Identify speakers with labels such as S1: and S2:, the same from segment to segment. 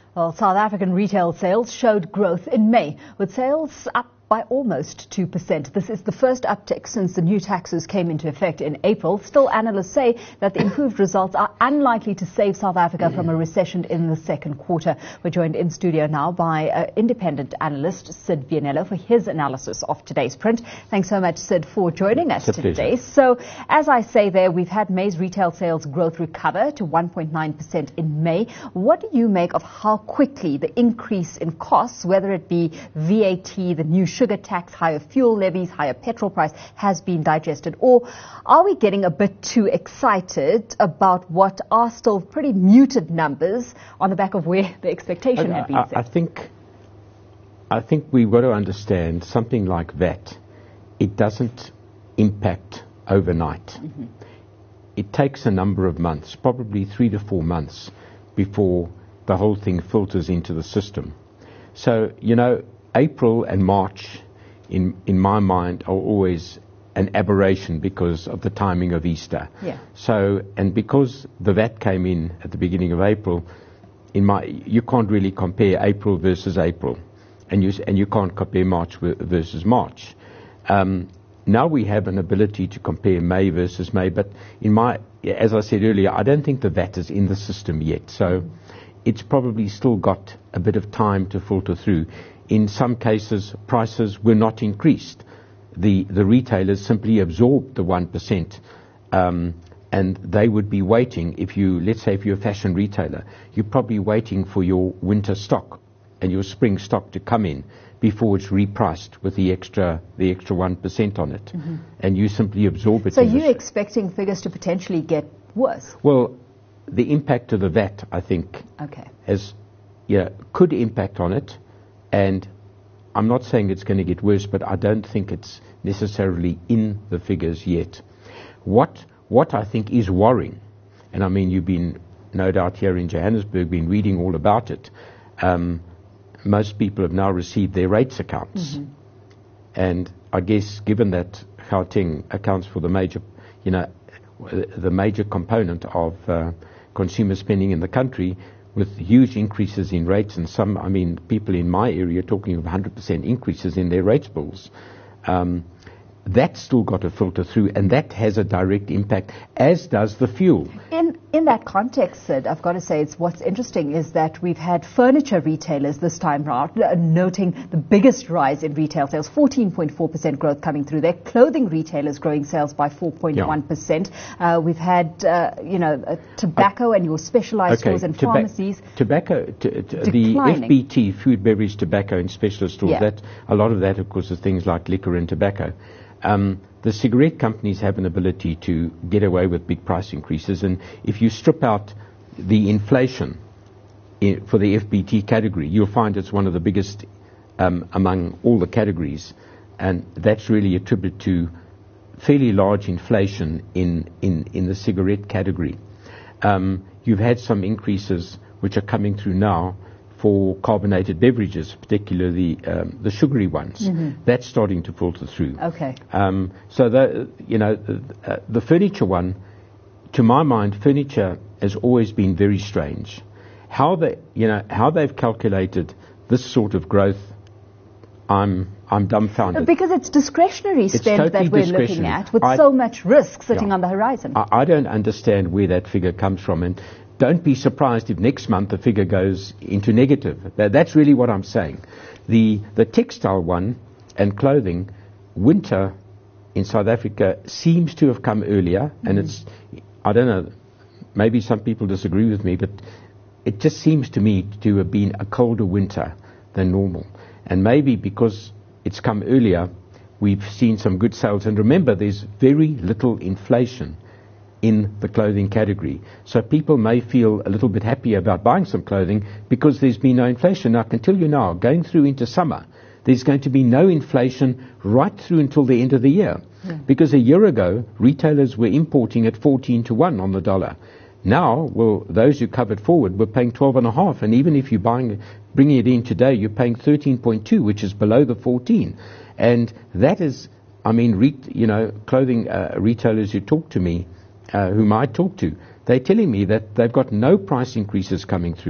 S1: Well, South African retail sales showed growth in May, with sales up by almost 2%. This is the first uptick since the new taxes came into effect in April. Still, analysts say that the improved results are unlikely to save South Africa from a recession in the second quarter. We're joined in studio now by independent analyst Sid Vianello for his analysis of today's print. Thanks so much, Sid, for joining us today. So, as I say there, we've had May's retail sales growth recover to 1.9% in May. What do you make of how quickly the increase in costs, whether it be VAT, the new sugar tax, higher fuel levies, higher petrol price, has been digested? Or are we getting a bit too excited about what are still pretty muted numbers on the back of where the expectation had been set?
S2: I think we've got to understand something like that. It doesn't impact overnight. Mm-hmm. It takes a number of months, probably 3 to 4 months, before the whole thing filters into the system. So, April and March, in my mind, are always an aberration because of the timing of Easter.
S1: Yeah.
S2: So, and because the VAT came in at the beginning of April, you can't really compare April versus April, and you can't compare March versus March. Now we have an ability to compare May versus May, but as I said earlier, I don't think the VAT is in the system yet. So, it's probably still got a bit of time to filter through. In some cases, prices were not increased. The retailers simply absorbed the 1%, and they would be waiting. Let's say if you're a fashion retailer, you're probably waiting for your winter stock and your spring stock to come in before it's repriced with the extra 1% on it, mm-hmm. and you simply absorb it.
S1: So you're expecting figures to potentially get worse?
S2: Well, the impact of the VAT, I think, could impact on it. And I'm not saying it's going to get worse, but I don't think it's necessarily in the figures yet. What I think is worrying, and I mean, you've been, no doubt, here in Johannesburg, been reading all about it. Most people have now received their rates accounts. Mm-hmm. And I guess, given that Gauteng accounts for the major component of consumer spending in the country, with huge increases in rates, and people in my area talking of 100% increases in their rates bills. That's still got to filter through, and that has a direct impact, as does the fuel.
S1: In that context, Sid, I've got to say, what's interesting is that we've had furniture retailers this time round noting the biggest rise in retail sales, 14.4% growth coming through there. Clothing retailers growing sales by 4.1%. Yeah. We've had, tobacco and your specialized stores and pharmacies.
S2: Tobacco, the FBT, food, beverage, tobacco and specialist stores, yeah. A lot of that, of course, is things like liquor and tobacco. The cigarette companies have an ability to get away with big price increases, and if you strip out the inflation for the FBT category, you'll find it's one of the biggest among all the categories, and that's really attributed to fairly large inflation in the cigarette category. You've had some increases which are coming through now for carbonated beverages, particularly the sugary ones. Mm-hmm. That's starting to filter through.
S1: Okay.
S2: So the furniture one, to my mind, furniture has always been very strange. How they've calculated this sort of growth, I'm dumbfounded.
S1: Because it's discretionary spend that we're looking at, with so much risk sitting on the horizon.
S2: I don't understand where that figure comes from, and don't be surprised if next month the figure goes into negative. That's really what I'm saying. The textile one and clothing, winter in South Africa seems to have come earlier, mm-hmm. and I don't know, maybe some people disagree with me, but it just seems to me to have been a colder winter than normal. And maybe because it's come earlier, we've seen some good sales. And remember, there's very little inflation in the clothing category. So people may feel a little bit happier about buying some clothing because there's been no inflation. Now, I can tell you now, going through into summer, there's going to be no inflation right through until the end of the year. Yeah. Because a year ago, retailers were importing at 14-1 on the dollar. Now, those who covered forward were paying 12.5, and even if you're bringing it in today, you're paying 13.2, which is below the 14. And that is, clothing retailers who talk to me, whom I talk to, they're telling me that they've got no price increases coming through.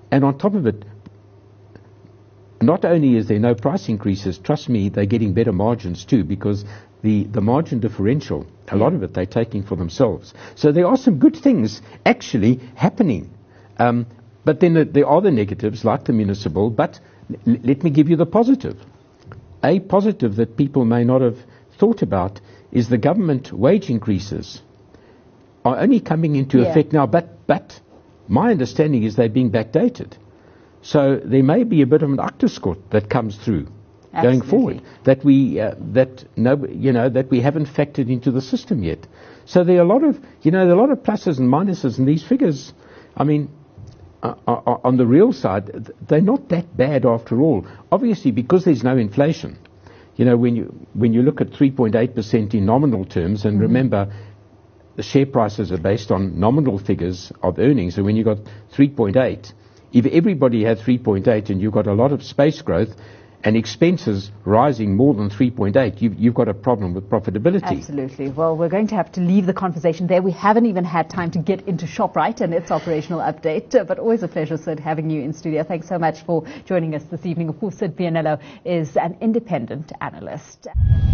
S2: And on top of it, not only is there no price increases, trust me, they're getting better margins too, because the margin differential, a lot of it they're taking for themselves. So there are some good things actually happening. But then there are the negatives, like the municipal, but let me give you the positive. A positive that people may not have thought about is the government wage increases are only coming into effect now, but my understanding is they're being backdated. So there may be a bit of an achterskot that comes through going forward that we that we haven't factored into the system yet. So there are a lot of pluses and minuses in these figures. I mean, on the real side, they're not that bad after all. Obviously, because there's no inflation. When you look at 3.8% in nominal terms, and remember, the share prices are based on nominal figures of earnings. So when you got 3.8, if everybody had 3.8 and you've got a lot of space growth and expenses rising more than 3.8, you've got a problem with profitability.
S1: Absolutely. Well, we're going to have to leave the conversation there. We haven't even had time to get into ShopRite and its operational update, but always a pleasure, Sid, having you in studio. Thanks so much for joining us this evening. Of course, Sid Pianello is an independent analyst.